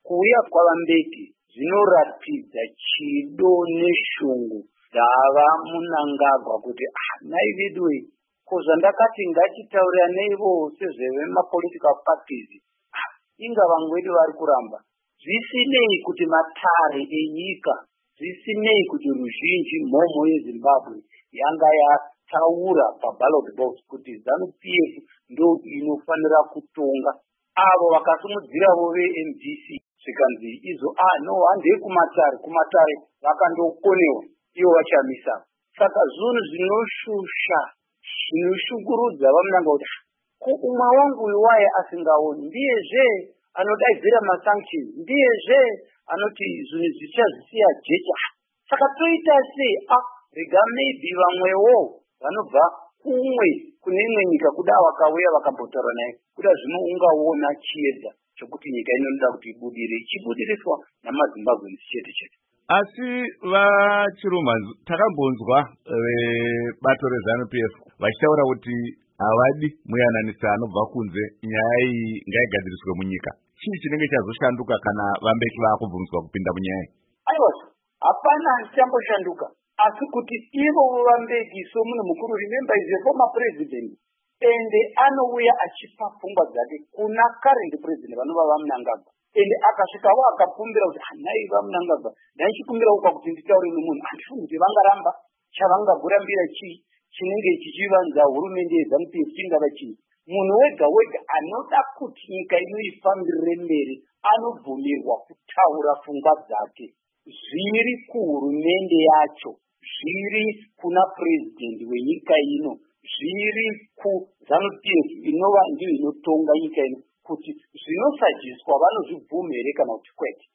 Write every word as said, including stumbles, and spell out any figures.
kuuya kwaVambeki zvinoratidza chido neshungu dzava Mnangagwa kuti ah nai vedwe ko zvandakati ngatitaurirane sezvemapolitical parties ah inga vamwe vedu vari kuramba zvisinei kuti matare enyika zvisinei kuti ruzhinji mhomho yeZimbabwe yanga yataura paballot box kuti ZANU P F ndo inofanira kutonga avo vakasimudziravo veM D C zvikanzi izo ah no handei kumatare kumatare vakandokonewa ivo vachamisa. Saka zvinhu zvinoshusha zvinoshungurudza vamunanga kuti ko umwe wangu waye asingaoni ndiyezve anodaidzira masanctions ndiyezve anoti zvinhu zvichazisiya jecha. Saka toita sei ah rega maybe vamwewo vanobva kumwe kune imwe nyika kuda vakauya vakambotaura naye kuda zvino ungaona chiedza chokuti nyika inoda kuti ibudire ichibudiriswa namaZimbabwe chete chete. Asi vaChiruma takambonzwa vebato reZANU P F vachitaura kuti havadi muyananisi anobva kunze nyaya iyi ngaigadziriswe munyika. Chii chinenge chazoshanduka kana Vambeki vakubvumiswa kupinda munyaya iyi? Aiwa, hapana chichamboshanduka, asi kuti ivo Vambeki somunhu mukuru, remember is a former president ende anouya achipa pfungwa dzake kuna current president vanova vaMnangagwa. Ende akasvikawo akapumbira kuti hanai vaMnangagwa ndaichikumbirawo kwakuti nditaure nemunhu handifuni kuti vangaramba chavangagurambira chii chinenge chichivanza hurumende yeZANU P F chingava chii. Munhu wega wega anoda kuti nyika ino ifambirire mberi anobvumirwa kutaura pfungwa dzake, zviri kuhurumende yacho, zviri kuna president wenyika ino, zviri kuZANU P F inova ndiyo inotonga nyika ino, kuti zvinosajiswa vanozvibvuma here kana kuti kwete.